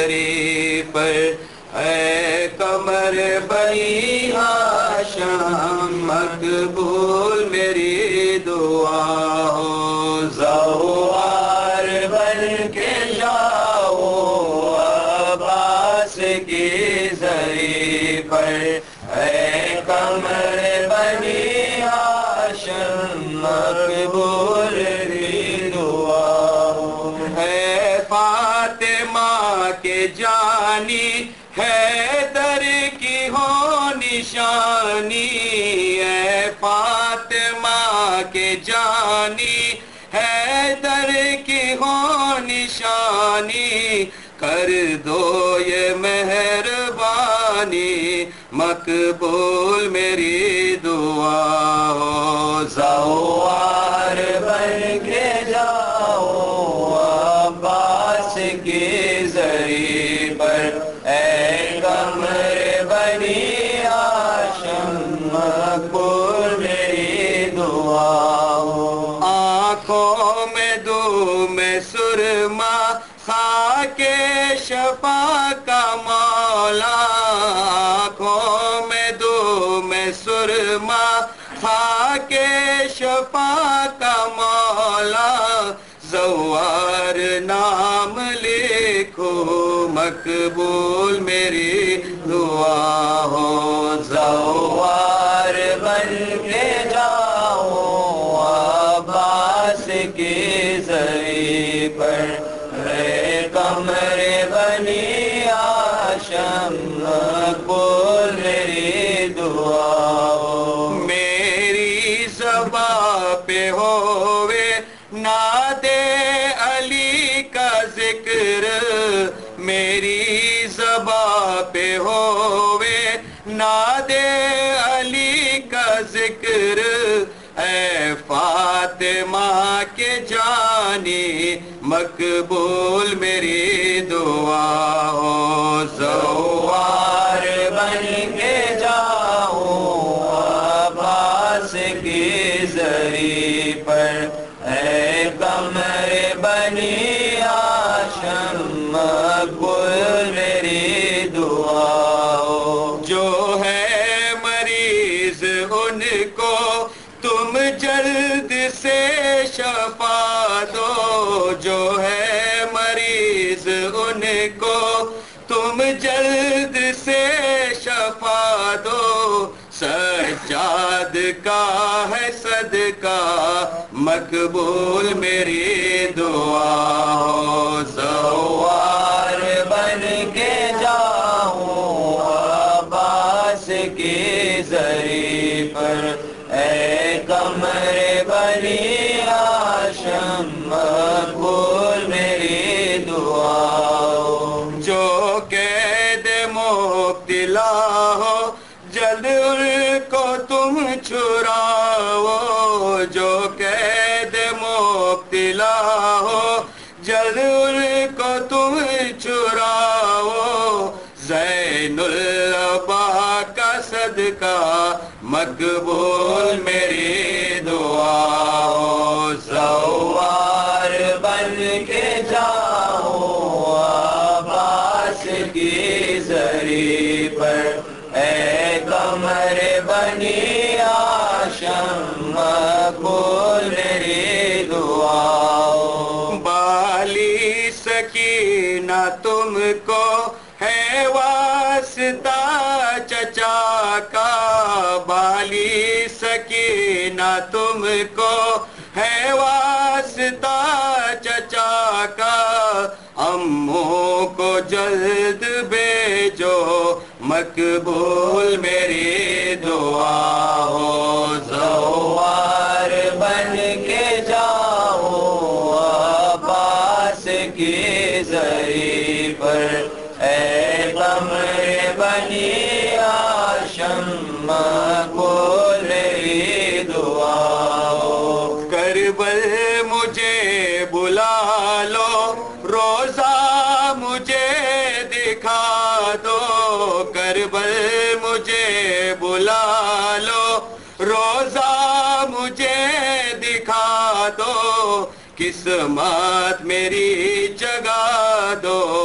زری پر اے قمر بنی ہاشم مقبول میری دعا ہو زوار بن کے جاؤ عباس کی زری پر اے قمر بنی ہاشم مقبول میری دعا ہو ہے فاطمہ کے جانی حیدر کی ہو نشانی ہے فاطمہ کے جانی حیدر کی ہو نشانی کر دو یہ مہربانی مقبول میری دعا ہو زوار بن کے جاؤ عباس کی زری پر اے قمر بنی ہاشم مقبول میری دعا ہو آنکھوں میں دھوم سرما خاک شفا کا مولا آنکھوں میں دھوم سرما خاک شفا کا مولا زوار نام لکھو مقبول میری دعا ہو زوار بن کے جاؤ عباس کی زری پر اے قمر بنی ہاشم مقبول میری دعا ہو میری زباں پہ ہووے ناد علی کا ذکر میری زباں پہ ہووے ناد علی کا ذکر اے فاطمہ کے جانی مقبول میری دعا ہو زوار بن کے جاؤ عباس کی زری پر اے قمر بنی ہاشم مقبول میری دعا ہو جو ہے مریض ان کو تم جلد سے شفا دو جو ہے مریض ان کو تم جلد سے شفا دو سجاد کا ہے صدقہ مقبول میری دعا ہو زوار بن کے جاؤ عباس کی زری پر اے قمر بنی ہاشم مقبول میری دعا ہو جو قید مبتلا ہو جلد ان کو تم چھڑاؤ جو قید مبتلا ہو جلد ان کو تم چھڑاؤ زین العبا کا صدقہ مقبول میری دعا ہو زوار بن کے جاؤ عباس کی زری پر اے قمر بنی ہاشم مقبول میری دعا ہو بالی سکینہ تم کو ہے واسطہ چچا کا بالی سکینہ تم کو ہے واسطہ چچا کا اموں کو جلد بھیجو مقبول میری دعا ہو زوار بن کے جاؤ عباس کی زری پر اے قمر بنی ہاشم مقبول میری دعا ہو کربل مجھے بلا لو روزہ مجھے دکھا دو کربل مجھے بلا لو روزہ مجھے دکھا دو قسمت میری جگا دو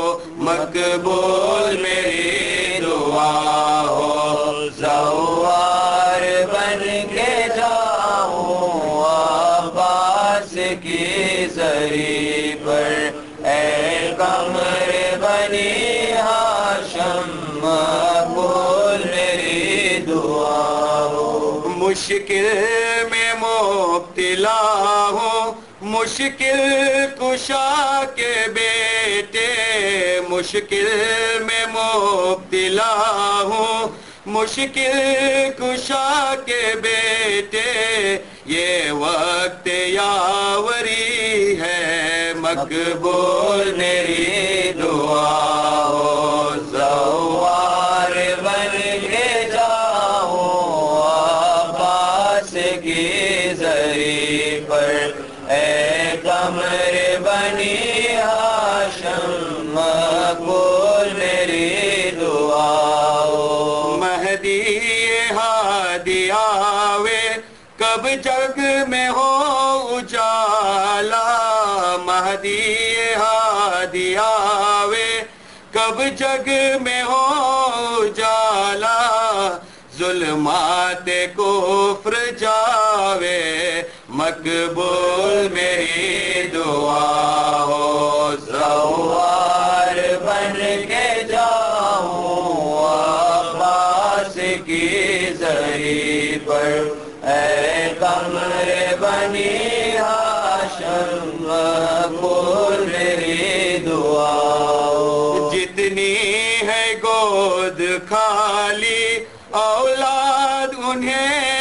مقبول میری دعا ہو، زوار بن کے جاؤں عباس کی زری پر، اے قمر بنی ہاشم مقبول میری دعا ہو۔ مشکل میں مبتلا ہوں، مشکل کشا کے بیٹے، مشکل میں مبتلا ہوں، مشکل کشا کے بیٹے، یہ وقت یاوری ہے، مقبول میری دعا ہو، زوار بن کے جاؤں عباس کی زری پر، اے قمر بنی ہاشم مقبول میری دعا ہو۔ مہدی ہادی آوے کب جگ میں ہو اجالا، مہدی ہادی آوے کب جگ میں ہو اجالا، ظلمات کفر جاوے، مقبول میری دعا ہو، زوار بن کے جاؤں عباس کی زری پر، اے قمر بنی ہاشم مقبول میری دعا ہو۔ جتنی ہے گود خالی اولاد انہیں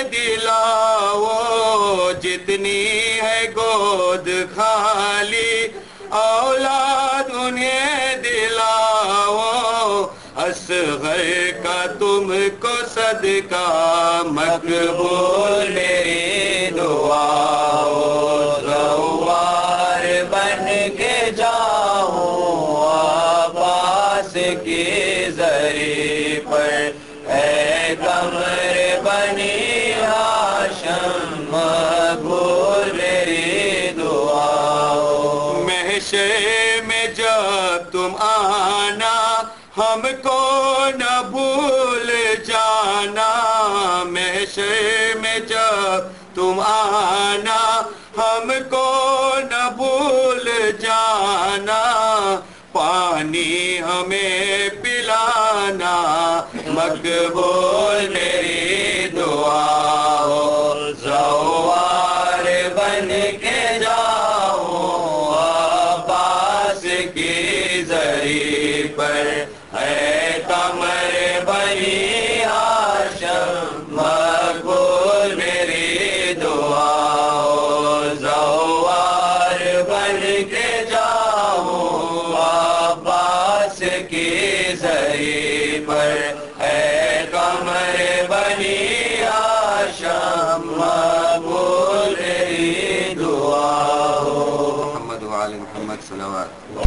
دلاؤ، جتنی ہے گود خالی اولاد انہیں دلاؤ، اصغر کا تم کو صدقہ مقبول میری دعا ہو، زوار بن کے جاؤں عباس کی زری پر، اے قمر بنی ہاشم مقبول میری دعا ہو۔ محشر میں جب تم آنا ہم کو نہ بھول جانا، محشر میں جب تم آنا ہم کو نہ بھول جانا، پانی ہمیں پلانا، مقبول میری دعا ہو، زوار بن کے جاؤں عباس کی زری پر، اے قمر بنی ہاشم مقبول میری دعا ہو، زوار بن کے جاؤں عباس کی زری پر، اے قمر بنی ہاشم مقبول میری دعا ہو۔ محمد وعلی محمد صلوات۔